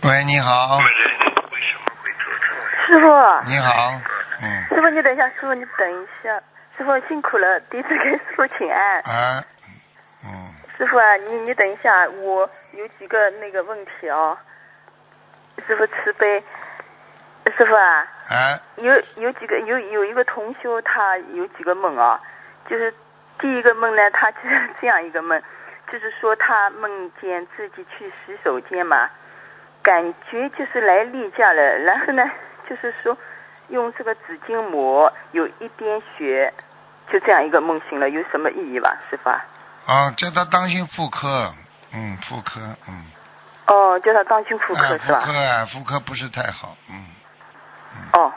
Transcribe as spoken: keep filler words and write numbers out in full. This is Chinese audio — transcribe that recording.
喂，你好。 师傅。 你好。嗯。 师傅，你等一下，师傅你等一下，师傅辛苦了，弟子给师傅请安。 啊。嗯。 师傅啊，你你等一下，我有几个那个问题哦。师傅慈悲。师傅啊。 啊。 有有几个有有一个同修，他有几个梦啊，就是第一个梦呢，他就是这样一个梦，就是说他梦见自己去洗手间嘛，感觉就是来例假了，然后呢，就是说用这个纸巾抹，有一点血，就这样一个梦醒了，有什么意义吧，师傅啊？ 啊，叫他当心妇科，嗯，妇科，嗯。 哦，叫他当心妇科、啊、是吧？ 妇科啊，妇科不是太好，嗯。 嗯哦。